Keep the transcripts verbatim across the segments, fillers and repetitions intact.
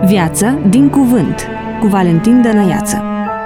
Viață din cuvânt, cu Valentin Dănăiață.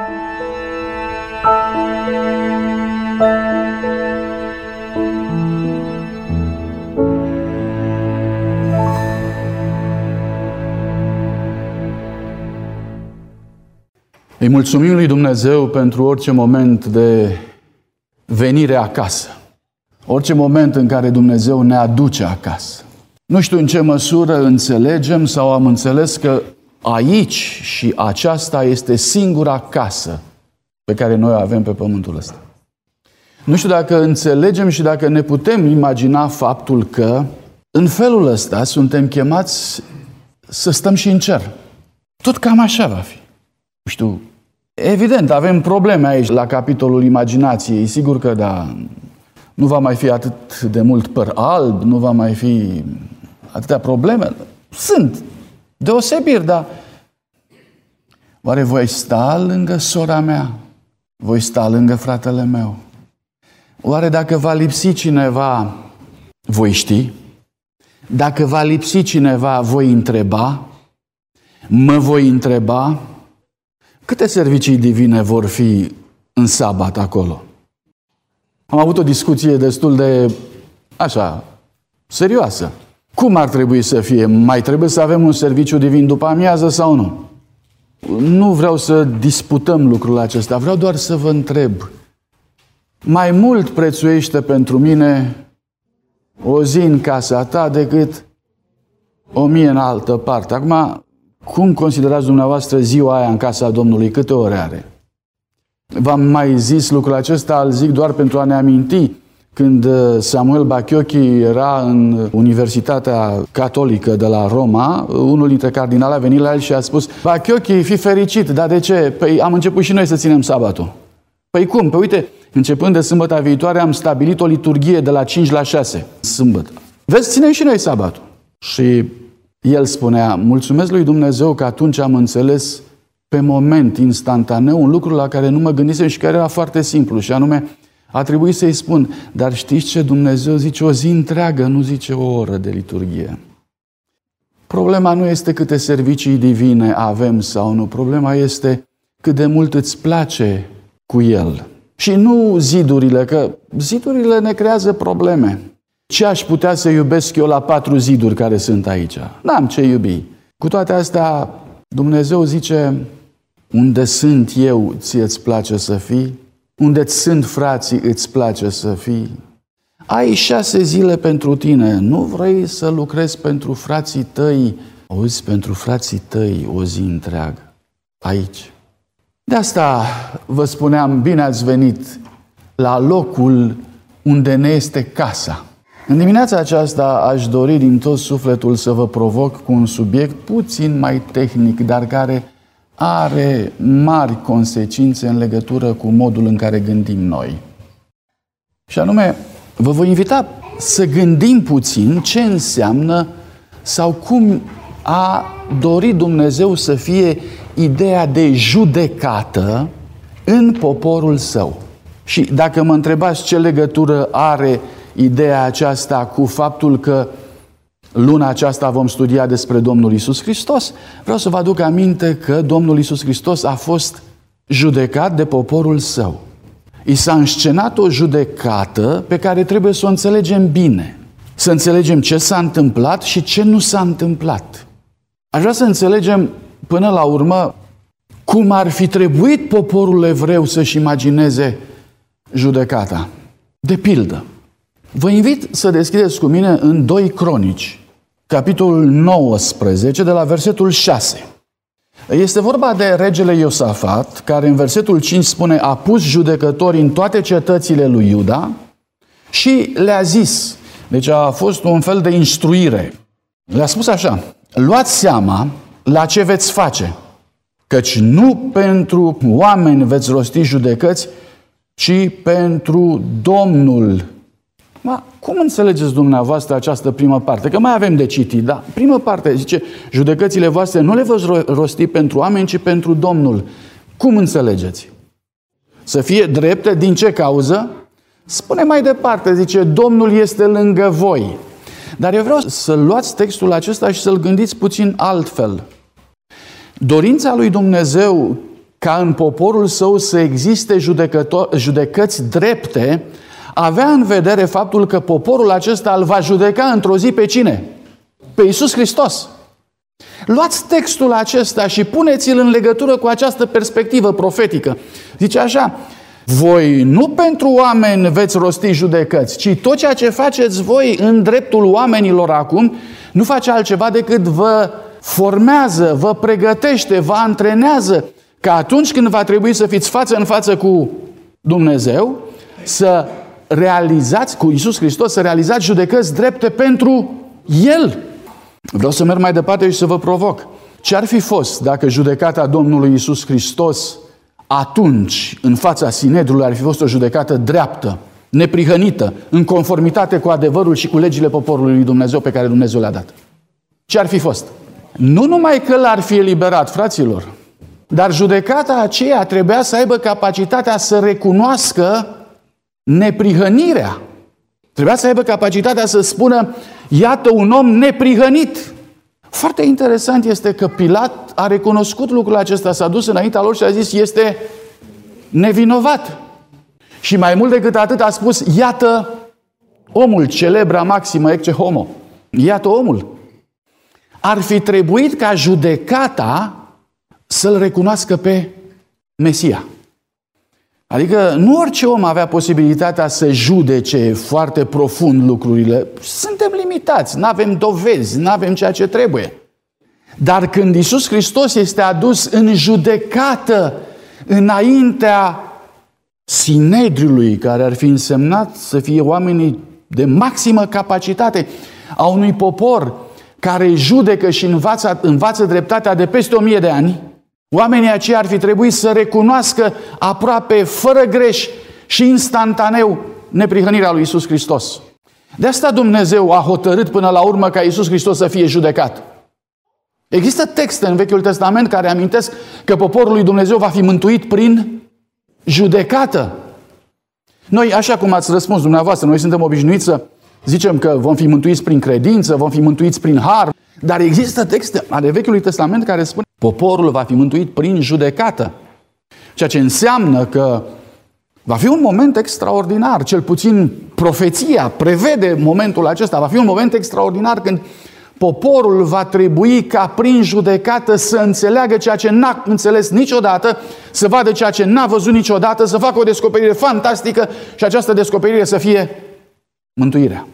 Îi mulțumim lui Dumnezeu pentru orice moment de venire acasă. Orice moment în care Dumnezeu ne aduce acasă. Nu știu în ce măsură înțelegem sau am înțeles că aici și aceasta este singura casă pe care noi o avem pe pământul ăsta. Nu știu dacă înțelegem și dacă ne putem imagina faptul că în felul ăsta suntem chemați să stăm și în cer. Tot cam așa va fi. Nu știu, evident, avem probleme aici la capitolul imaginației, sigur că da. Nu va mai fi atât de mult păr alb, nu va mai fi atâtea probleme. Sunt deosebiri, dar oare voi sta lângă sora mea? Voi sta lângă fratele meu? Oare dacă va lipsi cineva, voi ști? Dacă va lipsi cineva, voi întreba? Mă voi întreba? Câte servicii divine vor fi în sabat acolo? Am avut o discuție destul de, așa, serioasă. Cum ar trebui să fie? Mai trebuie să avem un serviciu divin după amiază sau nu? Nu vreau să disputăm lucrul acesta, vreau doar să vă întreb. Mai mult prețuiește pentru mine o zi în casa ta decât o mie în altă parte. Acum, cum considerați dumneavoastră ziua aia în casa Domnului? Câte ore are? V-am mai zis lucrul acesta, îl zic doar pentru a ne aminti. Când Samuel Bachiochi era în Universitatea Catolică de la Roma, unul dintre cardinali a venit la el și a spus: Bachiochi, fii fericit, dar de ce? Păi am început și noi să ținem sabatul. Păi cum? Păi uite, începând de sâmbătă viitoare am stabilit o liturghie de la cinci la șase, sâmbătă. Vezi, ținem și noi sabatul. Și el spunea: mulțumesc lui Dumnezeu că atunci am înțeles pe moment, instantaneu, un lucru la care nu mă gândisem și care era foarte simplu, și anume, a trebuit să-i spun: dar știți ce? Dumnezeu zice o zi întreagă, nu zice o oră de liturghie. Problema nu este câte servicii divine avem sau nu, problema este cât de mult îți place cu El. Și nu zidurile, că zidurile ne creează probleme. Ce aș putea să iubesc eu la patru ziduri care sunt aici? N-am ce iubi. Cu toate astea, Dumnezeu zice: unde sunt eu, ție îți place să fii? Unde sunt frații, îți place să fii? Ai șase zile pentru tine. Nu vrei să lucrezi pentru frații tăi? Auzi, pentru frații tăi o zi întreagă. Aici. De asta vă spuneam, bine ați venit la locul unde ne este casa. În dimineața aceasta aș dori din tot sufletul să vă provoc cu un subiect puțin mai tehnic, dar care are mari consecințe în legătură cu modul în care gândim noi. Și anume, vă voi invita să gândim puțin ce înseamnă sau cum a dorit Dumnezeu să fie ideea de judecată în poporul Său. Și dacă mă întrebați ce legătură are ideea aceasta cu faptul că luna aceasta vom studia despre Domnul Iisus Hristos, vreau să vă aduc aminte că Domnul Iisus Hristos a fost judecat de poporul Său. I s-a înscenat o judecată pe care trebuie să o înțelegem bine. Să înțelegem ce s-a întâmplat și ce nu s-a întâmplat. Aș vrea să înțelegem până la urmă cum ar fi trebuit poporul evreu să-și imagineze judecata. De pildă, vă invit să deschideți cu mine în doi Cronici, capitolul nouăsprezece, de la versetul șase. Este vorba de regele Iosafat, care în versetul cinci spune: a pus judecători în toate cetățile lui Iuda și le-a zis, deci a fost un fel de instruire. Le-a spus așa: luați seama la ce veți face, căci nu pentru oameni veți rosti judecăți, ci pentru Domnul. Ma, cum înțelegeți dumneavoastră această primă parte? Că mai avem de citit, da? Prima parte zice: judecățile voastre nu le veți rosti pentru oameni, ci pentru Domnul. Cum înțelegeți? Să fie drepte, din ce cauză? Spune mai departe, zice: Domnul este lângă voi. Dar eu vreau să luați textul acesta și să-l gândiți puțin altfel. Dorința lui Dumnezeu ca în poporul său să existe judecăți drepte, avea în vedere faptul că poporul acesta îl va judeca într-o zi pe cine? Pe Iisus Hristos. Luați textul acesta și puneți-l în legătură cu această perspectivă profetică. Zice așa: voi nu pentru oameni veți rosti judecăți, ci tot ceea ce faceți voi în dreptul oamenilor acum nu face altceva decât vă formează, vă pregătește, vă antrenează că atunci când va trebui să fiți față în față cu Dumnezeu, să realizați, cu Iisus Hristos, să realizați judecăți drepte pentru El. Vreau să merg mai departe și să vă provoc. Ce ar fi fost dacă judecata Domnului Iisus Hristos atunci, în fața Sinedriului, ar fi fost o judecată dreaptă, neprihănită, în conformitate cu adevărul și cu legile poporului lui Dumnezeu pe care Dumnezeu le-a dat? Ce ar fi fost? Nu numai că l-ar fi eliberat, fraților, dar judecata aceea trebuia să aibă capacitatea să recunoască neprihănirea. Trebuia să aibă capacitatea să spună: iată un om neprihănit. Foarte interesant este că Pilat a recunoscut lucrul acesta, s-a dus înaintea lor și a zis: este nevinovat. Și mai mult decât atât a spus: iată omul, celebra maximă ecce homo. Iată omul. Ar fi trebuit ca judecata să-l recunoască pe Mesia. Adică nu orice om avea posibilitatea să judece foarte profund lucrurile. Suntem limitați, nu avem dovezi, nu avem ceea ce trebuie. Dar când Iisus Hristos este adus în judecată înaintea Sinedriului, care ar fi însemnat să fie oamenii de maximă capacitate a unui popor care judecă și învață, învață dreptatea de peste o mie de ani, oamenii aceia ar fi trebuit să recunoască aproape fără greș și instantaneu neprihănirea lui Iisus Hristos. De asta Dumnezeu a hotărât până la urmă ca Iisus Hristos să fie judecat. Există texte în Vechiul Testament care amintesc că poporul lui Dumnezeu va fi mântuit prin judecată. Noi, așa cum ați răspuns dumneavoastră, noi suntem obișnuiți să zicem că vom fi mântuiți prin credință, vom fi mântuiți prin har, dar există texte ale Vechiului Testament care spun că poporul va fi mântuit prin judecată. Ceea ce înseamnă că va fi un moment extraordinar, cel puțin profeția prevede momentul acesta, va fi un moment extraordinar când poporul va trebui ca prin judecată să înțeleagă ceea ce n-a înțeles niciodată, să vadă ceea ce n-a văzut niciodată, să facă o descoperire fantastică și această descoperire să fie mântuirea.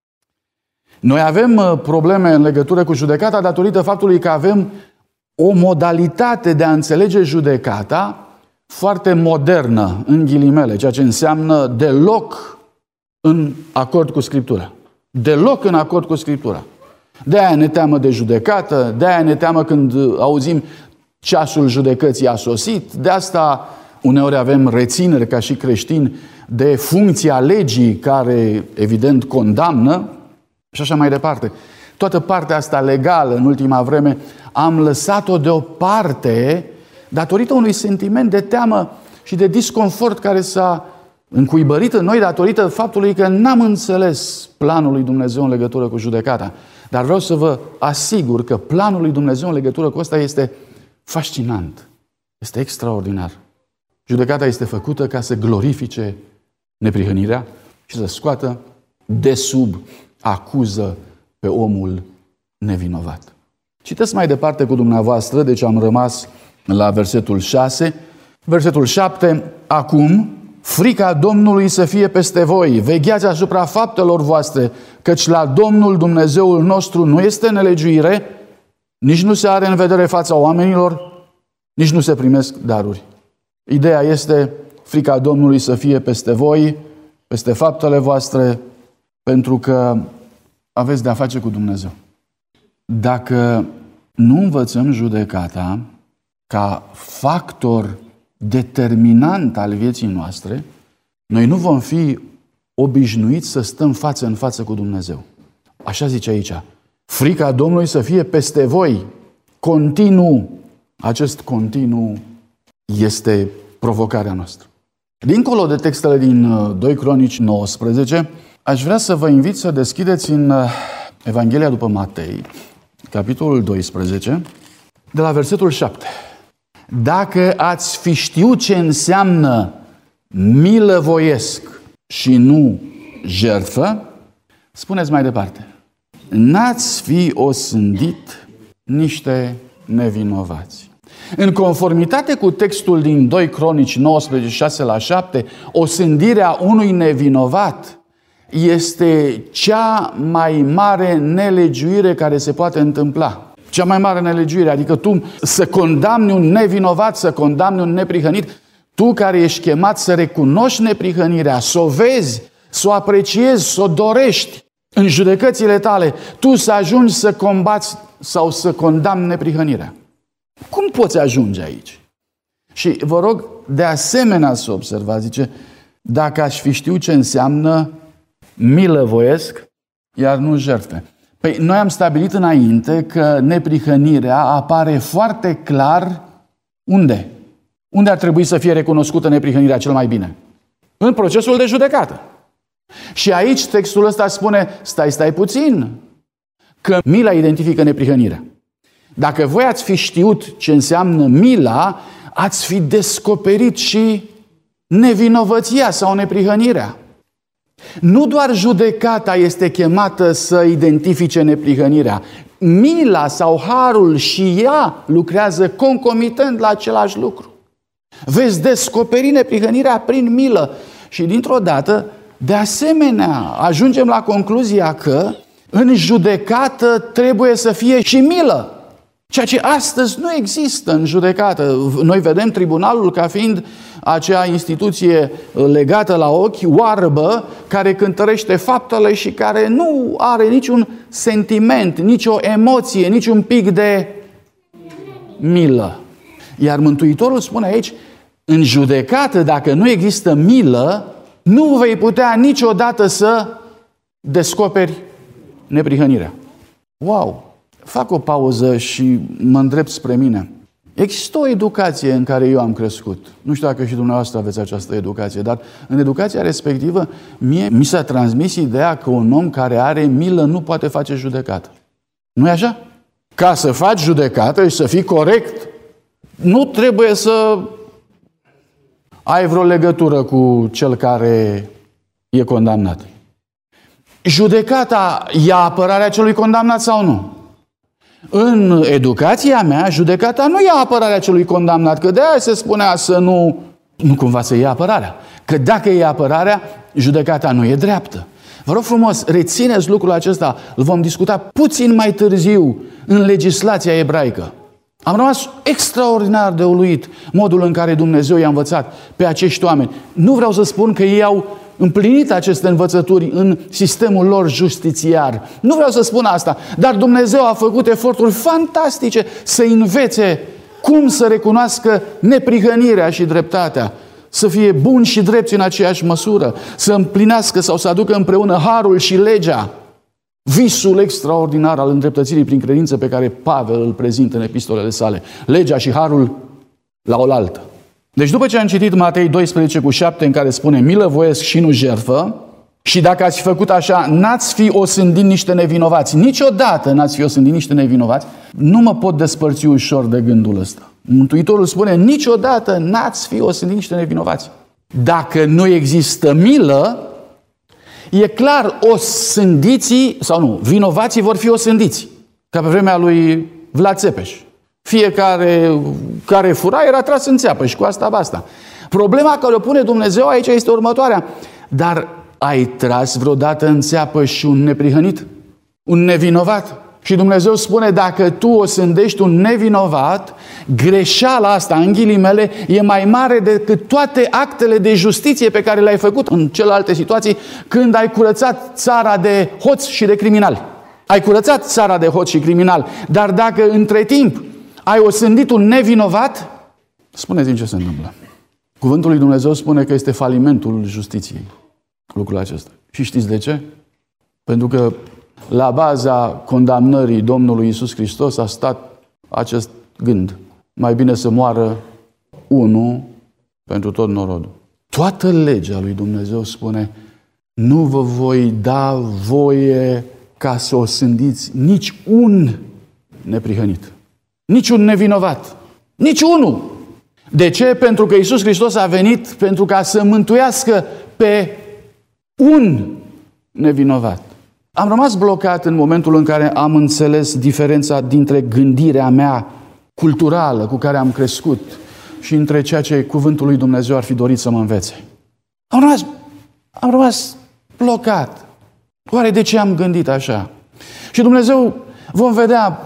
Noi avem probleme în legătură cu judecata datorită faptului că avem o modalitate de a înțelege judecata foarte modernă, în ghilimele, ceea ce înseamnă deloc în acord cu Scriptura. Deloc în acord cu Scriptura. De-aia ne teamă de judecată, de-aia ne teamă când auzim ceasul judecății a sosit, de asta uneori avem rețineri ca și creștini de funcția legii care evident condamnă și așa mai departe. Toată partea asta legală în ultima vreme am lăsat-o deoparte datorită unui sentiment de teamă și de disconfort care s-a încuibărit în noi datorită faptului că n-am înțeles planul lui Dumnezeu în legătură cu judecata. Dar vreau să vă asigur că planul lui Dumnezeu în legătură cu asta este fascinant. Este extraordinar. Judecata este făcută ca să glorifice neprihănirea și să scoată de sub acuză pe omul nevinovat. Citesc mai departe cu dumneavoastră, deci am rămas la versetul șase. Versetul șapte. Acum, frica Domnului să fie peste voi, vegheați asupra faptelor voastre, căci la Domnul Dumnezeul nostru nu este nelegiuire, nici nu se are în vedere fața oamenilor, nici nu se primesc daruri. Ideea este frica Domnului să fie peste voi, peste faptele voastre, pentru că aveți de-a face cu Dumnezeu. Dacă nu învățăm judecata ca factor determinant al vieții noastre, noi nu vom fi obișnuiți să stăm față în față cu Dumnezeu. Așa zice aici. Frica Domnului să fie peste voi, continuu. Acest continuu este provocarea noastră. Dincolo de textele din doi Cronici nouăsprezece, aș vrea să vă invit să deschideți în Evanghelia după Matei, capitolul doisprezece, de la versetul șapte. Dacă ați fi știut ce înseamnă milă voiesc și nu jertfă, spuneți mai departe, n-ați fi osândit niște nevinovați. În conformitate cu textul din doi Cronici nouăsprezece, șase la șapte, osândirea unui nevinovat este cea mai mare nelegiuire care se poate întâmpla. Cea mai mare nelegiuire, adică tu să condamni un nevinovat, să condamni un neprihănit, tu care ești chemat să recunoști neprihănirea, să o vezi, să o apreciezi, să o dorești în judecățile tale, tu să ajungi să combați sau să condamni neprihănirea. Cum poți ajunge aici? Și vă rog de asemenea să observați, zice, dacă aș fi știut ce înseamnă milă voiesc, iar nu jertfe. Păi noi am stabilit înainte că neprihănirea apare foarte clar unde? Unde ar trebui să fie recunoscută neprihănirea cel mai bine? În procesul de judecată. Și aici textul ăsta spune, stai, stai puțin, că mila identifică neprihănirea. Dacă voi ați fi știut ce înseamnă mila, ați fi descoperit și nevinovăția sau neprihănirea. Nu doar judecata este chemată să identifice neprihănirea. Mila sau harul și ea lucrează concomitent la același lucru. Veți descoperi neprihănirea prin milă. Și dintr-o dată, de asemenea, ajungem la concluzia că în judecată trebuie să fie și milă. Ceea ce astăzi nu există în judecată. Noi vedem tribunalul ca fiind acea instituție legată la ochi, oarbă, care cântărește faptele și care nu are niciun sentiment, nicio emoție, niciun pic de milă. Iar Mântuitorul spune aici, în judecată, dacă nu există milă, nu vei putea niciodată să descoperi neprihănirea. Wow! Fac o pauză și mă îndrept spre mine. Există o educație în care eu am crescut. Nu știu dacă și dumneavoastră aveți această educație, dar în educația respectivă mie mi s-a transmis ideea că un om care are milă nu poate face judecată. Nu-i așa? Ca să faci judecată și să fii corect, nu trebuie să ai vreo legătură cu cel care e condamnat. Judecata ia apărarea celui condamnat sau nu? În educația mea, judecata nu ia apărarea celui condamnat, că de-aia se spunea să nu, nu cumva să ia apărarea. Că dacă ia apărarea, judecata nu e dreaptă. Vă rog frumos, rețineți lucrul acesta, îl vom discuta puțin mai târziu în legislația ebraică. Am rămas extraordinar de uluit modul în care Dumnezeu i-a învățat pe acești oameni. Nu vreau să spun că ei au împlinit aceste învățături în sistemul lor justițiar. Nu vreau să spun asta, dar Dumnezeu a făcut eforturi fantastice să învețe cum să recunoască neprihănirea și dreptatea, să fie buni și drepți în aceeași măsură, să împlinească sau să aducă împreună harul și legea. Visul extraordinar al îndreptățirii prin credință pe care Pavel îl prezintă în epistolele sale. Legea și harul la oaltă. Deci după ce am citit Matei doisprezece cu șapte, în care spune milă voiesc și nu jertfă, și dacă ați făcut așa, n-ați fi osândit niște nevinovați. Niciodată n-ați fi osândit niște nevinovați. Nu mă pot despărți ușor de gândul ăsta. Mântuitorul spune, niciodată n-ați fi osândit niște nevinovați. Dacă nu există milă, e clar, osândiții, sau nu, vinovații vor fi osândiți. Ca pe vremea lui Vlad Țepeș. Fiecare care fura era tras în țeapă și cu asta basta. Problema care o pune Dumnezeu aici este următoarea. Dar ai tras vreodată în țeapă și un neprihănit? Un nevinovat? Și Dumnezeu spune, dacă tu osândești un nevinovat, greșeala asta, în ghilimele, e mai mare decât toate actele de justiție pe care le-ai făcut în celelalte situații când ai curățat țara de hoți și de criminali. Ai curățat țara de hoți și criminali, dar dacă între timp ai osândit un nevinovat, spuneți-mi ce se întâmplă. Cuvântul lui Dumnezeu spune că este falimentul justiției, lucrul acesta. Și știți de ce? Pentru că la baza condamnării Domnului Iisus Hristos a stat acest gând. Mai bine să moară unul pentru tot norodul. Toată legea lui Dumnezeu spune, nu vă voi da voie ca să osândiți nici un neprihănit. Niciun nevinovat. Niciunul. De ce? Pentru că Iisus Hristos a venit pentru ca să mântuiască pe un nevinovat. Am rămas blocat în momentul în care am înțeles diferența dintre gândirea mea culturală cu care am crescut și între ceea ce cuvântul lui Dumnezeu ar fi dorit să mă învețe. Am rămas, am rămas blocat. Oare de ce am gândit așa? Și Dumnezeu, vom vedea,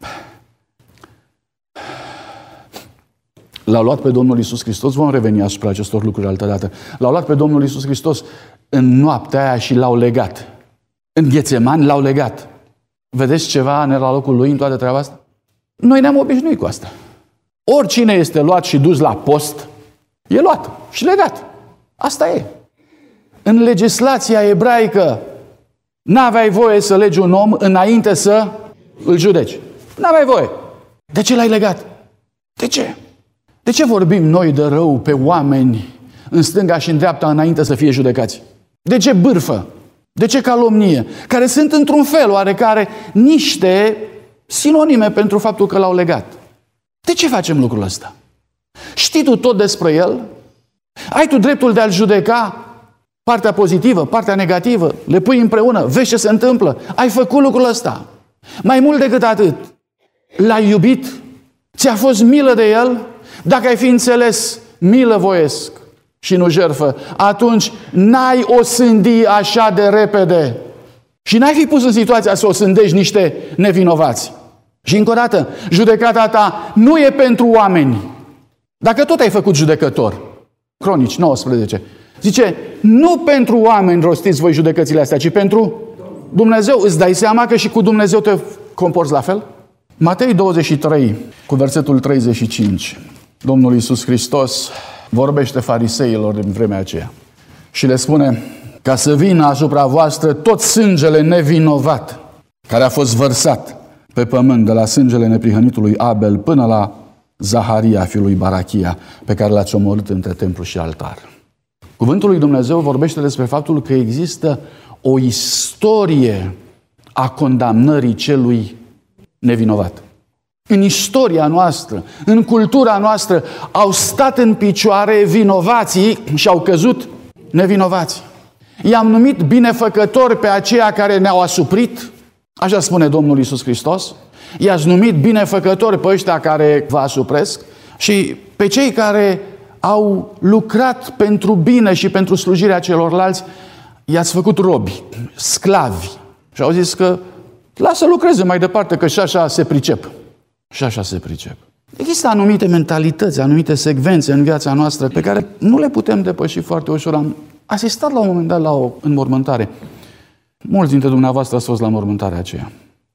l-au luat pe Domnul Iisus Hristos, vom reveni asupra acestor lucruri altădată, l-au luat pe Domnul Iisus Hristos în noaptea aia și l-au legat. În Ghețemani l-au legat. Vedeți ceva în la locul lui în toată treaba asta? Noi ne-am obișnuit cu asta. Oricine este luat și dus la post, e luat și legat. Asta e. În legislația ebraică n-aveai voie să legi un om înainte să îl judeci. N-aveai voie. De ce l-ai legat? De ce? De ce vorbim noi de rău pe oameni în stânga și în dreapta înainte să fie judecați? De ce bârfă? De ce calomnie? Care sunt într-un fel oarecare niște sinonime pentru faptul că l-au legat. De ce facem lucrul ăsta? Știi tu tot despre el? Ai tu dreptul de a-l judeca? Partea pozitivă, partea negativă, le pui împreună, vezi ce se întâmplă. Ai făcut lucrul ăsta. Mai mult decât atât, l-ai iubit? Ți-a fost milă de el? Dacă ai fi înțeles, milă voiesc și nu jertfă, atunci n-ai o sândi așa de repede. Și n-ai fi pus în situația să o sândești niște nevinovați. Și încă o dată, judecata ta nu e pentru oameni. Dacă tot ai făcut judecător, Cronici nouăsprezece, zice, nu pentru oameni rostiți voi judecățile astea, ci pentru Dumnezeu. Îți dai seama că și cu Dumnezeu te comporți la fel? Matei douăzeci și trei, cu versetul treizeci și cinci, Domnul Iisus Hristos vorbește fariseilor din vremea aceea și le spune, ca să vină asupra voastră tot sângele nevinovat care a fost vărsat pe pământ, de la sângele neprihănitului Abel până la Zaharia, fiul lui Barachia, pe care l-ați omorât între templu și altar. Cuvântul lui Dumnezeu vorbește despre faptul că există o istorie a condamnării celui nevinovat. În istoria noastră, în cultura noastră, au stat în picioare vinovații și au căzut nevinovați. I-am numit binefăcători pe aceia care ne-au asuprit, așa spune Domnul Iisus Hristos. I-ați numit binefăcători pe ăștia care vă asupresc și pe cei care au lucrat pentru bine și pentru slujirea celorlalți, i-ați făcut robi, sclavi. Și au zis că lasă lucreze mai departe, că și așa se pricep. Și așa se pricep. Există anumite mentalități, anumite secvențe în viața noastră pe care nu le putem depăși foarte ușor. Am asistat la un moment dat la o înmormântare. Mulți dintre dumneavoastră ați fost la înmormântarea aceea.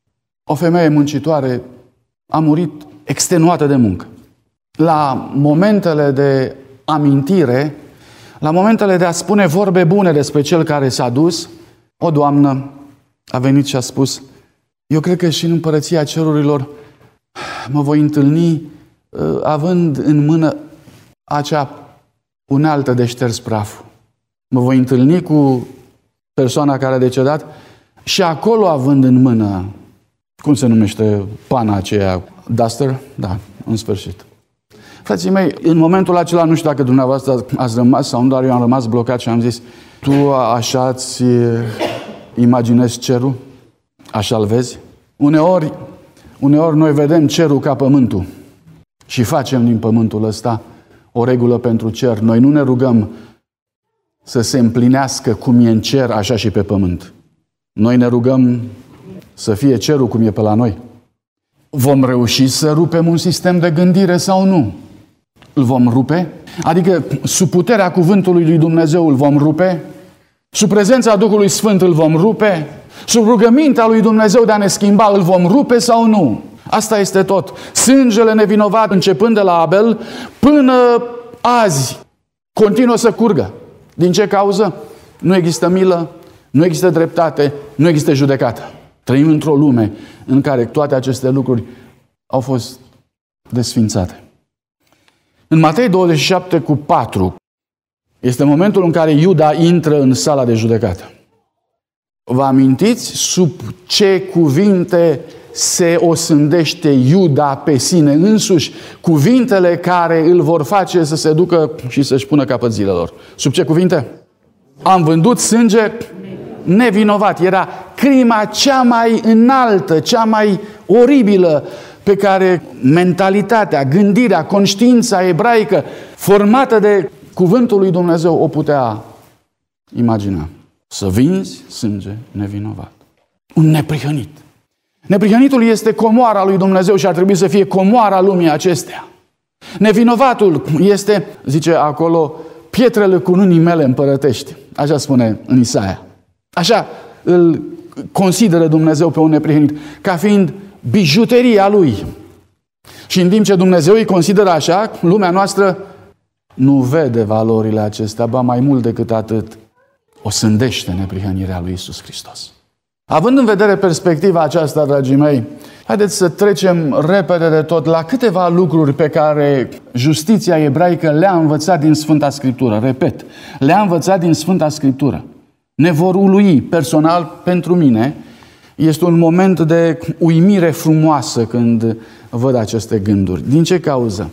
O femeie muncitoare a murit extenuată de muncă. La momentele de amintire, la momentele de a spune vorbe bune despre cel care s-a dus, o doamnă a venit și a spus, eu cred că și în împărăția cerurilor mă voi întâlni uh, având în mână acea unealtă de șters praful. Mă voi întâlni cu persoana care a decedat și acolo având în mână, cum se numește pana aceea, duster? Da, în sfârșit. Frații mei, în momentul acela, nu știu dacă dumneavoastră ați rămas sau nu, dar eu am rămas blocat și am zis, tu așa îți imaginezi cerul? Așa-l vezi? Uneori, uneori noi vedem cerul ca pământul și facem din pământul ăsta o regulă pentru cer. Noi nu ne rugăm să se împlinească cum e în cer, așa și pe pământ. Noi ne rugăm să fie cerul cum e pe la noi. Vom reuși să rupem un sistem de gândire sau nu? Îl vom rupe? Adică sub puterea cuvântului lui Dumnezeu îl vom rupe? Sub prezența Duhului Sfânt îl vom rupe? Sub rugămintea lui Dumnezeu de a ne schimba îl vom rupe sau nu? Asta este tot. Sângele nevinovat, începând de la Abel până azi, continuă să curgă. Din ce cauză? Nu există milă, nu există dreptate, nu există judecată. Trăim într-o lume în care toate aceste lucruri au fost desfințate. În Matei douăzeci și șapte cu patru este momentul în care Iuda intră în sala de judecată. Vă amintiți sub ce cuvinte se osândește Iuda pe sine însuși, cuvintele care îl vor face să se ducă și să-și pună capăt zilelor. Sub ce cuvinte? Am vândut sânge nevinovat. Era crima cea mai înaltă, cea mai oribilă pe care mentalitatea, gândirea, conștiința ebraică formată de cuvântul lui Dumnezeu o putea imagina. Să vinzi sânge nevinovat. Un neprihănit. Neprihănitul este comoara lui Dumnezeu și ar trebui să fie comoara lumii acestea. Nevinovatul este, zice acolo, pietrele cununii mele împărătești. Așa spune în Isaia. Așa îl consideră Dumnezeu pe un neprihănit, ca fiind bijuteria lui. Și în timp ce Dumnezeu îi consideră așa, lumea noastră nu vede valorile acestea, ba mai mult decât atât, o sândește neprihănirea lui Iisus Hristos. Având în vedere perspectiva aceasta, dragii mei, haideți să trecem repede de tot la câteva lucruri pe care justiția ebraică le-a învățat din Sfânta Scriptură. Repet, le-a învățat din Sfânta Scriptură. Ne vor ului personal, pentru mine, este un moment de uimire frumoasă când văd aceste gânduri. Din ce cauză?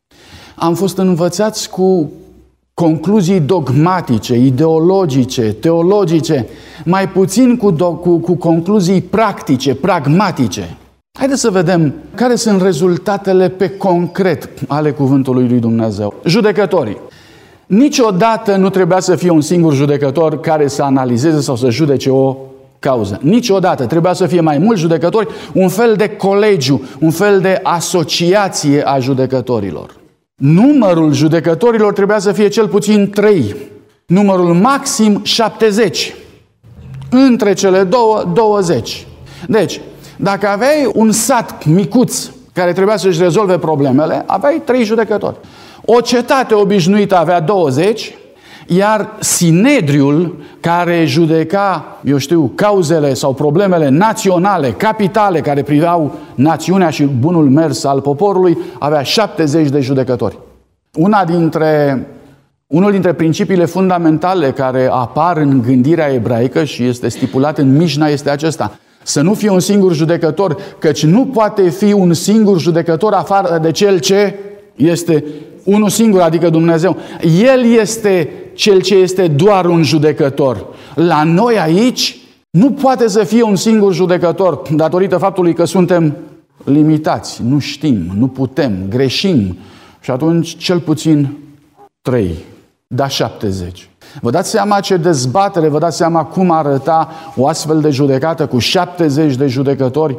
Am fost învățați cu concluzii dogmatice, ideologice, teologice, mai puțin cu, do- cu, cu concluzii practice, pragmatice. Haideți să vedem care sunt rezultatele pe concret ale cuvântului lui Dumnezeu. Judecătorii. Niciodată nu trebuia să fie un singur judecător care să analizeze sau să judece o cauză. Niciodată. Trebuia să fie mai mulți judecători, un fel de colegiu, un fel de asociație a judecătorilor. Numărul judecătorilor trebuia să fie cel puțin trei. Numărul maxim șaptezeci. Între cele două, douăzeci. Deci, dacă aveai un sat micuț care trebuia să-și rezolve problemele, aveai trei judecători. O cetate obișnuită avea douăzeci, iar Sinedriul, care judeca, eu știu, cauzele sau problemele naționale, capitale, care priveau națiunea și bunul mers al poporului, avea șaptezeci de judecători. Una dintre, unul dintre principiile fundamentale care apar în gândirea ebraică și este stipulat în Mișna este acesta: să nu fie un singur judecător, căci nu poate fi un singur judecător afară de cel ce este unul singur, adică Dumnezeu. El este cel ce este doar un judecător. La noi aici nu poate să fie un singur judecător, datorită faptului că suntem limitați, nu știm, nu putem, greșim. Și atunci cel puțin trei, da șaptezeci. Vă dați seama ce dezbatere, vă dați seama cum arăta o astfel de judecată cu șaptezeci de judecători?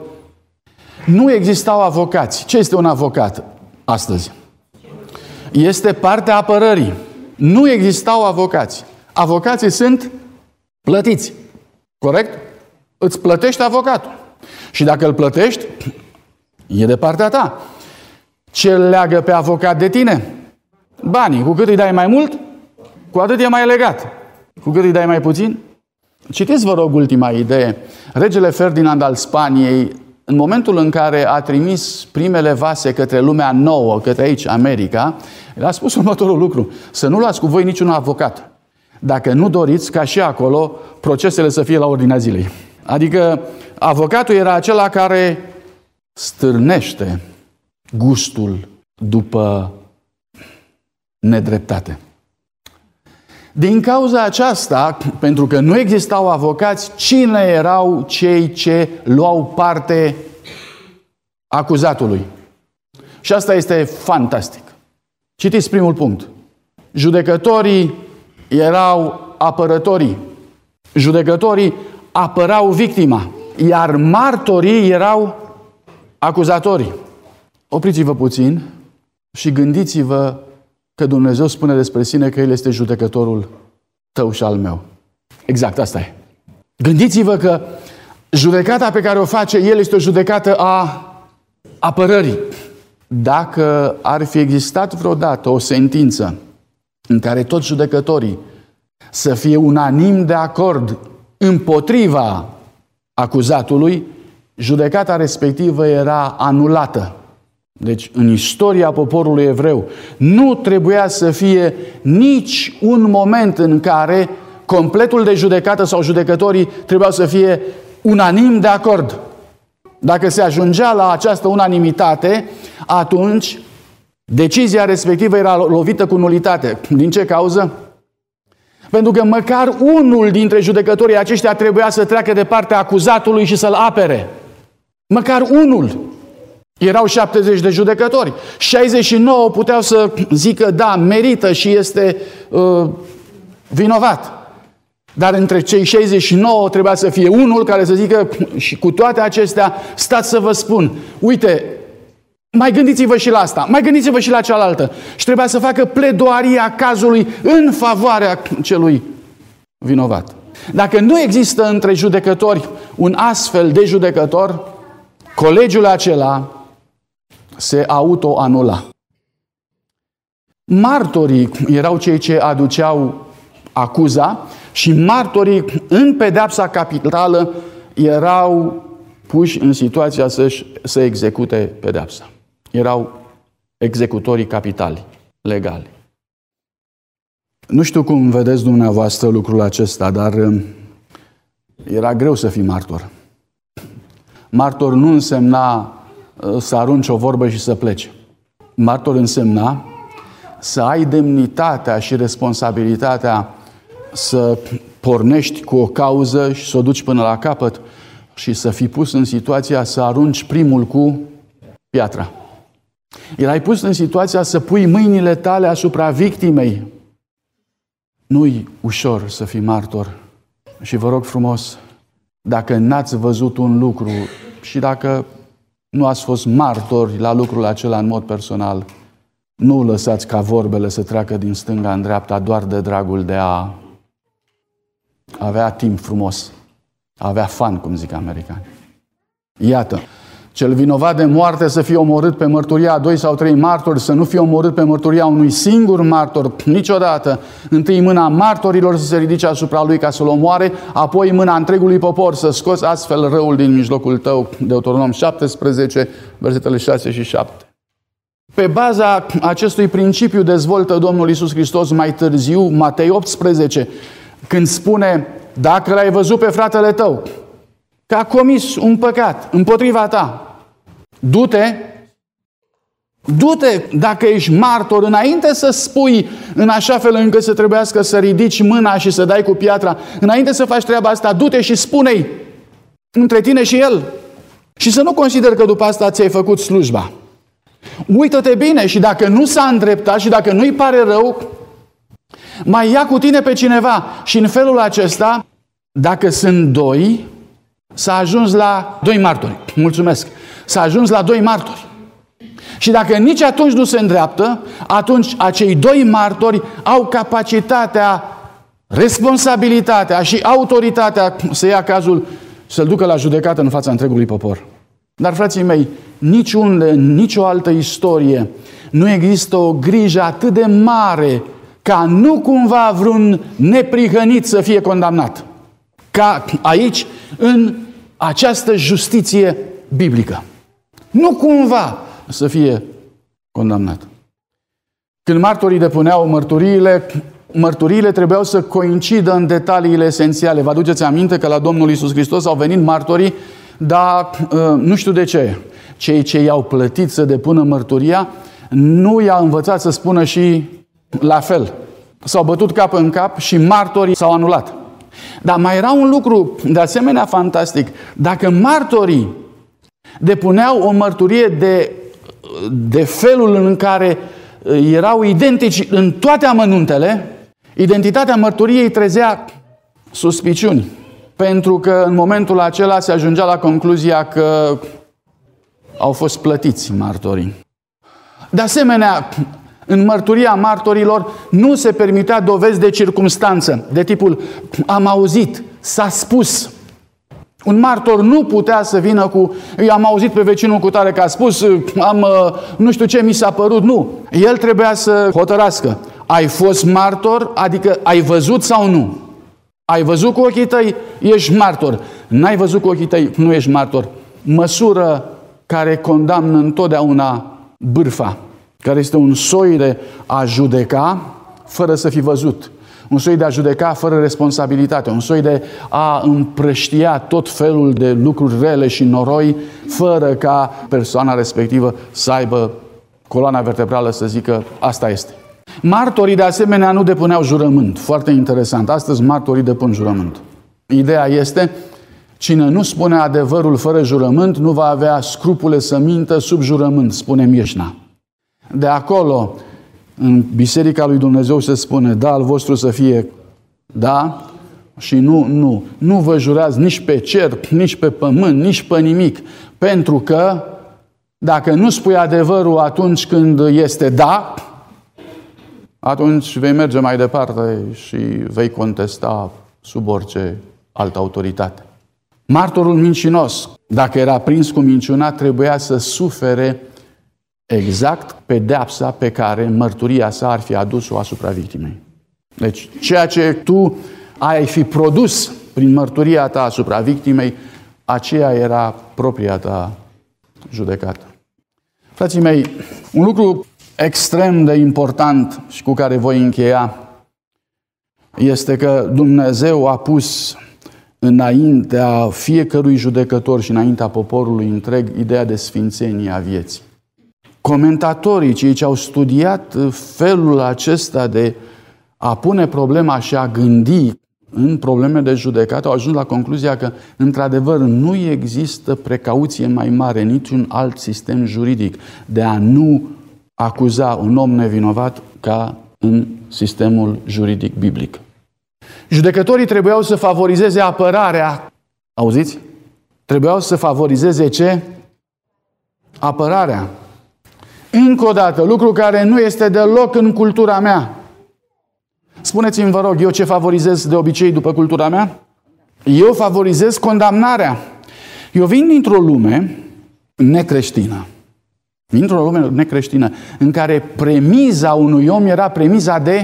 Nu existau avocați. Ce este un avocat astăzi? Este partea apărării. Nu existau avocați. Avocații sunt plătiți. Corect? Îți plătești avocatul. Și dacă îl plătești, e de partea ta. Ce leagă pe avocat de tine? Banii. Cu cât îi dai mai mult, cu atât e mai legat. Cu cât îi dai mai puțin? Citiți, vă rog, ultima idee. Regele Ferdinand al Spaniei, în momentul în care a trimis primele vase către lumea nouă, către aici, America, el a spus următorul lucru: să nu luați cu voi niciun avocat, dacă nu doriți ca și acolo procesele să fie la ordinea zilei. Adică avocatul era acela care stârnește gustul după nedreptate. Din cauza aceasta, pentru că nu existau avocați, cine erau cei ce luau parte acuzatului? Și asta este fantastic. Citiți primul punct. Judecătorii erau apărătorii. Judecătorii apărau victima, iar martorii erau acuzatorii. Opriți-vă puțin și gândiți-vă că Dumnezeu spune despre sine că El este judecătorul tău și al meu. Exact, asta e. Gândiți-vă că judecata pe care o face El este o judecată a apărării. Dacă ar fi existat vreodată o sentință în care toți judecătorii să fie unanim de acord împotriva acuzatului, judecata respectivă era anulată. Deci, în istoria poporului evreu, nu trebuia să fie nici un moment în care completul de judecată sau judecătorii trebuiau să fie unanim de acord. Dacă se ajungea la această unanimitate, atunci decizia respectivă era lovită cu nulitate. Din ce cauză? Pentru că măcar unul dintre judecătorii aceștia trebuia să treacă de partea acuzatului și să-l apere. Măcar unul. Erau șaptezeci de judecători. șaizeci și nouă puteau să zică, da, merită și este uh, vinovat. Dar între cei șaizeci și nouă trebuia să fie unul care să zică, și cu toate acestea, stați să vă spun, uite, mai gândiți-vă și la asta, mai gândiți-vă și la cealaltă. Și trebuia să facă pledoaria cazului în favoarea celui vinovat. Dacă nu există între judecători un astfel de judecător, colegiul acela se autoanula. Martorii erau cei ce aduceau acuza și martorii în pedeapsa capitală erau puși în situația să, să execute pedeapsa. Erau executorii capitali, legali. Nu știu cum vedeți dumneavoastră lucrul acesta, dar era greu să fii martor. Martor nu însemna să arunci o vorbă și să pleci. Martor însemna să ai demnitatea și responsabilitatea să pornești cu o cauză și să o duci până la capăt și să fii pus în situația să arunci primul cu piatra. Erai pus în situația să pui mâinile tale asupra victimei. Nu-i ușor să fii martor. Și vă rog frumos, dacă n-ați văzut un lucru și dacă nu ați fost martori la lucrul acela în mod personal, nu lăsați ca vorbele să treacă din stânga în dreapta doar de dragul de a avea timp frumos, a avea fun, cum zic americani. Iată, cel vinovat de moarte să fie omorât pe mărturia a doi sau trei martori, să nu fie omorât pe mărturia unui singur martor niciodată. Întâi mâna martorilor să se ridice asupra lui ca să-l omoare, apoi mâna întregului popor să scoți astfel răul din mijlocul tău. Deuteronom șaptesprezece, versetele șase și șapte. Pe baza acestui principiu dezvoltă Domnul Iisus Hristos mai târziu, Matei optsprezece, când spune, dacă l-ai văzut pe fratele tău că a comis un păcat împotriva ta, du-te, du-te dacă ești martor, înainte să spui în așa fel încât să trebuiască să ridici mâna și să dai cu piatra, înainte să faci treaba asta, du-te și spune-i între tine și el. Și să nu consideri că după asta ți-ai făcut slujba. Uită-te bine și dacă nu s-a îndreptat și dacă nu-i pare rău, mai ia cu tine pe cineva. Și în felul acesta, dacă sunt doi, s-a ajuns la doi martori. Mulțumesc. S-a ajuns la doi martori. Și dacă nici atunci nu se îndreaptă, atunci acei doi martori au capacitatea, responsabilitatea și autoritatea să ia cazul, să-l ducă la judecată în fața întregului popor. Dar, frații mei, niciunde, în nicio altă istorie nu există o grijă atât de mare ca nu cumva vreun neprihănit să fie condamnat. Ca aici, în această justiție biblică. Nu cumva să fie condamnat. Când martorii depuneau mărturiile, mărturiile trebuiau să coincidă în detaliile esențiale. Vă aduceți aminte că la Domnul Iisus Hristos au venit martorii, dar nu știu de ce. Cei ce i-au plătit să depună mărturia nu i-a învățat să spună și la fel. S-au bătut cap în cap și martorii s-au anulat. Dar mai era un lucru de asemenea fantastic. Dacă martorii depuneau o mărturie de, de felul în care erau identici în toate amănuntele, identitatea mărturiei trezea suspiciuni. Pentru că în momentul acela se ajungea la concluzia că au fost plătiți martorii. De asemenea, în mărturia martorilor nu se permitea dovezi de circumstanță, de tipul am auzit, s-a spus. Un martor nu putea să vină cu am auzit pe vecinul cu tare că a spus, am nu știu ce mi s-a părut. Nu. El trebuia să hotărască. Ai fost martor, adică ai văzut sau nu? Ai văzut cu ochii tăi, ești martor. N-ai văzut cu ochii tăi, nu ești martor. Măsură care condamnă întotdeauna bârfa, care este un soi de a judeca fără să fi văzut. un soi de a judeca fără responsabilitate, un soi de a împrăștia tot felul de lucruri rele și noroi, fără ca persoana respectivă să aibă coloana vertebrală să zică asta este. Martorii, de asemenea, nu depuneau jurământ. Foarte interesant. Astăzi martorii depun jurământ. Ideea este, cine nu spune adevărul fără jurământ, nu va avea scrupule să mintă sub jurământ, spune Mieșna. De acolo, în Biserica lui Dumnezeu se spune, da, al vostru să fie da și nu, nu. Nu vă jurați nici pe cer, nici pe pământ, nici pe nimic. Pentru că dacă nu spui adevărul atunci când este da, atunci vei merge mai departe și vei contesta sub orice altă autoritate. Martorul mincinos, dacă era prins cu minciuna, trebuia să sufere exact pedeapsa pe care mărturia sa ar fi adus-o asupra victimei. Deci, ceea ce tu ai fi produs prin mărturia ta asupra victimei, aceea era propria ta judecată. Frații mei, un lucru extrem de important și cu care voi încheia este că Dumnezeu a pus înaintea fiecărui judecător și înaintea poporului întreg ideea de sfințenie a vieții. Comentatorii, cei ce au studiat felul acesta de a pune problema și a gândi în probleme de judecată, au ajuns la concluzia că, într-adevăr, nu există precauție mai mare, niciun alt sistem juridic de a nu acuza un om nevinovat ca în sistemul juridic biblic. Judecătorii trebuiau să favorizeze apărarea. Auziți? Trebuiau să favorizeze ce? Apărarea. Încă o dată, lucru care nu este deloc în cultura mea. Spuneți-mi, vă rog, eu ce favorizez de obicei după cultura mea? Eu favorizez condamnarea. Eu vin dintr-o lume necreștină. Dintr-o lume necreștină, în care premiza unui om era premiza de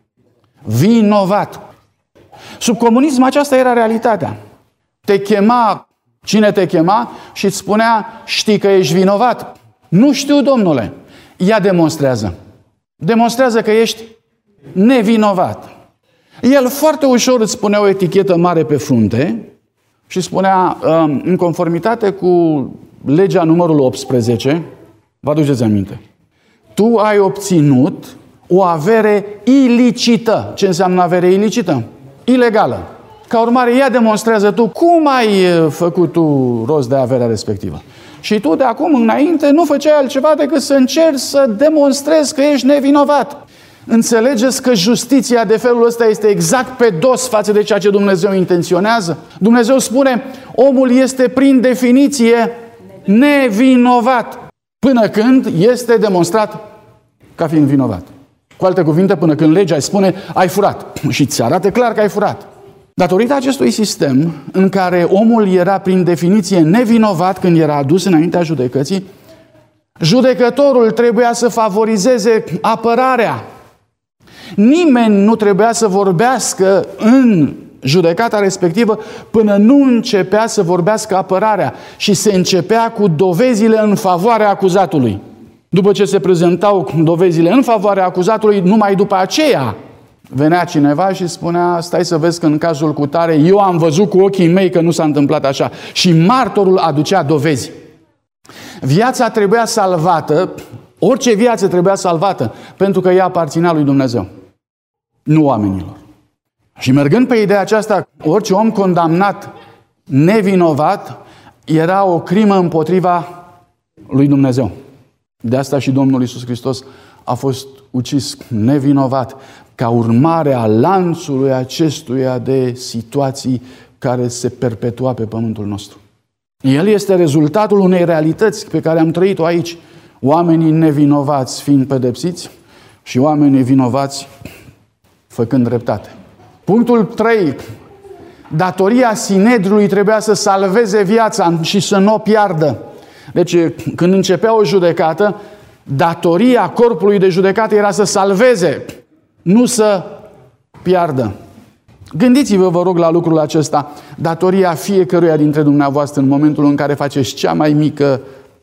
vinovat. Sub comunism aceasta era realitatea. Te chema, cine te chema și îți spunea, știi că ești vinovat? Nu știu, domnule. Ea demonstrează. Demonstrează că ești nevinovat. El foarte ușor îți spunea o etichetă mare pe frunte și spunea, în conformitate cu legea numărul optsprezece, vă aduceți aminte, tu ai obținut o avere ilicită. Ce înseamnă avere ilicită? Ilegală. Ca urmare, ea demonstrează tu cum ai făcut tu rost de averea respectivă. Și tu de acum înainte nu făceai altceva decât să încerci să demonstrezi că ești nevinovat. Înțelegeți că justiția de felul ăsta este exact pe dos față de ceea ce Dumnezeu intenționează? Dumnezeu spune, omul este prin definiție nevinovat până când este demonstrat ca fiind vinovat. Cu alte cuvinte, până când legea îi spune, ai furat și ți arată clar că ai furat. Datorită acestui sistem în care omul era prin definiție nevinovat când era adus înaintea judecății, judecătorul trebuia să favorizeze apărarea. Nimeni nu trebuia să vorbească în judecata respectivă până nu începea să vorbească apărarea și se începea cu dovezile în favoarea acuzatului. După ce se prezentau dovezile în favoarea acuzatului, numai după aceea venea cineva și spunea, stai să vezi că în cazul cutare eu am văzut cu ochii mei că nu s-a întâmplat așa. Și martorul aducea dovezi. Viața trebuia salvată, orice viață trebuia salvată, pentru că ea aparținea lui Dumnezeu, nu oamenilor. Și mergând pe ideea aceasta, orice om condamnat nevinovat era o crimă împotriva lui Dumnezeu. De asta și Domnul Iisus Hristos a fost ucis nevinovat, ca urmare a lanțului acestuia de situații care se perpetua pe pământul nostru. El este rezultatul unei realități pe care am trăit-o aici. Oamenii nevinovați fiind pedepsiți și oamenii vinovați făcând dreptate. Punctul trei. Datoria Sinedriului trebuia să salveze viața și să nu o piardă. Deci, când începea o judecată, datoria corpului de judecată era să salveze, nu să piardă. Gândiți-vă, vă rog, la lucrul acesta. Datoria fiecăruia dintre dumneavoastră în momentul în care faceți cea mai mică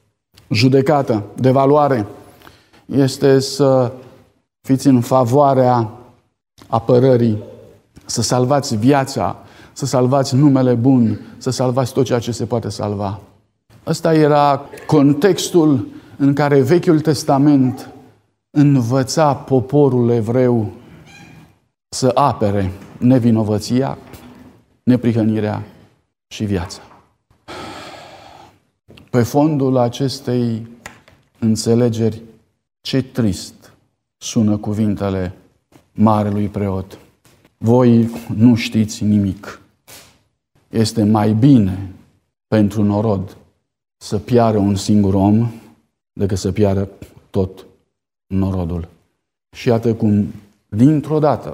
judecată de valoare este să fiți în favoarea apărării să salvați viața, să salvați numele bun, să salvați tot ceea ce se poate salva. Ăsta era contextul în care Vechiul Testament învăța poporul evreu să apere nevinovăția, neprihănirea și viața. Pe fondul acestei înțelegeri, ce trist sună cuvintele marelui preot. Voi nu știți nimic. Este mai bine pentru norod să piară un singur om decât să piară tot norodul. Și iată cum, dintr-o dată,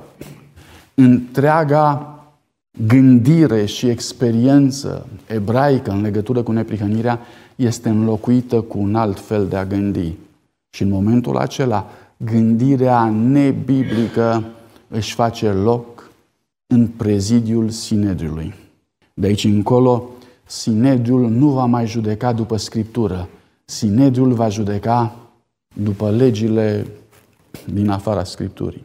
întreaga gândire și experiență ebraică în legătură cu neprihănirea este înlocuită cu un alt fel de a gândi. Și în momentul acela, gândirea nebiblică își face loc în prezidiul Sinedriului. De aici încolo, Sinedriul nu va mai judeca după Scriptură. Sinedriul va judeca după legile din afara Scripturii.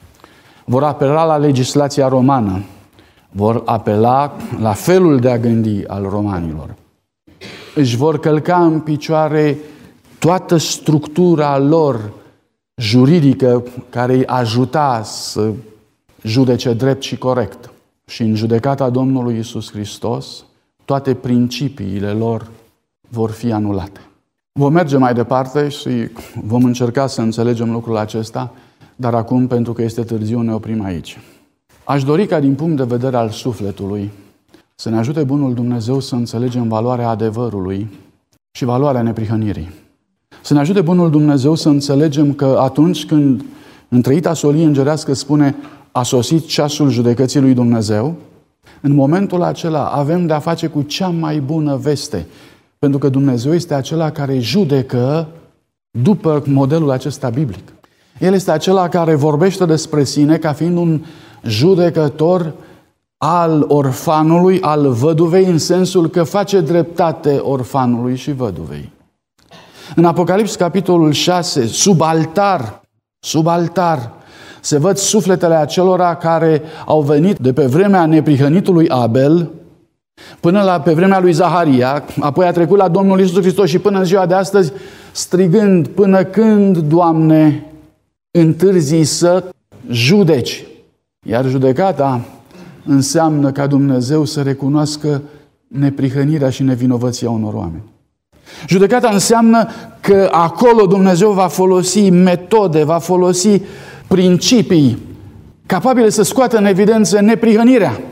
Vor apela la legislația romană. Vor apela la felul de a gândi al romanilor. Își vor călca în picioare toată structura lor juridică care îi ajuta să judece drept și corect. Și în judecata Domnului Iisus Hristos, toate principiile lor vor fi anulate. Vom merge mai departe și vom încerca să înțelegem lucrul acesta, dar acum, pentru că este târziu, ne oprim aici. Aș dori ca din punct de vedere al sufletului să ne ajute Bunul Dumnezeu să înțelegem valoarea adevărului și valoarea neprihănirii. Să ne ajute Bunul Dumnezeu să înțelegem că atunci când întreita solie îngerească spune a sosit ceasul judecății lui Dumnezeu, în momentul acela avem de a face cu cea mai bună veste. Pentru că Dumnezeu este acela care judecă după modelul acesta biblic. El este acela care vorbește despre sine ca fiind un judecător al orfanului, al văduvei, în sensul că face dreptate orfanului și văduvei. În Apocalips, capitolul șase, sub altar, sub altar, se văd sufletele acelora care au venit de pe vremea neprihănitului Abel până la pe vremea lui Zaharia, apoi a trecut la Domnul Iisus Hristos și până în ziua de astăzi, strigând, până când, Doamne, întârzii să judeci. Iar judecata înseamnă ca Dumnezeu să recunoască neprihănirea și nevinovăția unor oameni. Judecata înseamnă că acolo Dumnezeu va folosi metode, va folosi principii capabile să scoată în evidență neprihănirea.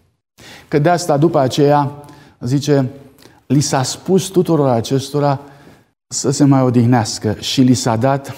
Că de asta după aceea, zice, li s-a spus tuturor acestora să se mai odihnească și li s-a dat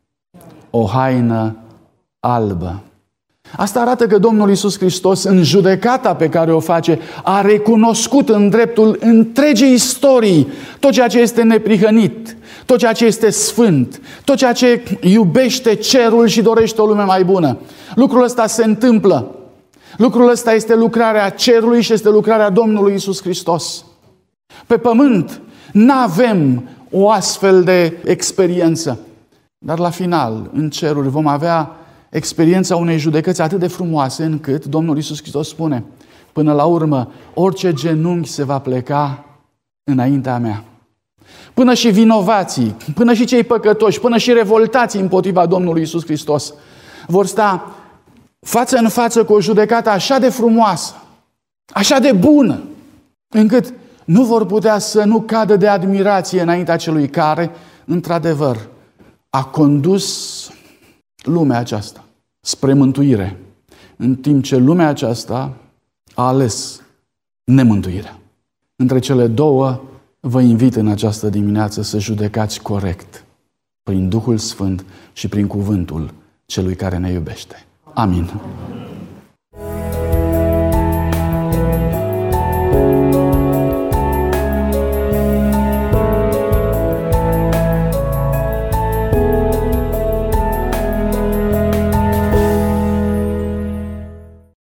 o haină albă. Asta arată că Domnul Iisus Hristos, în judecata pe care o face, a recunoscut în dreptul întregii istorii tot ceea ce este neprihănit, tot ceea ce este sfânt, tot ceea ce iubește cerul și dorește o lume mai bună. Lucrul ăsta se întâmplă. Lucrul ăsta este lucrarea cerului și este lucrarea Domnului Iisus Hristos. Pe pământ n-avem o astfel de experiență. Dar la final, în ceruri, vom avea experiența unei judecăți atât de frumoase încât Domnul Iisus Hristos spune, până la urmă, orice genunchi se va pleca înaintea mea. Până și vinovații, până și cei păcătoși, până și revoltații împotriva Domnului Iisus Hristos vor sta față în față cu o judecată așa de frumoasă, așa de bună, încât nu vor putea să nu cadă de admirație înaintea celui care, într-adevăr, a condus lumea aceasta spre mântuire, în timp ce lumea aceasta a ales nemântuirea. Între cele două, vă invit în această dimineață să judecați corect, prin Duhul Sfânt și prin cuvântul celui care ne iubește. Amin.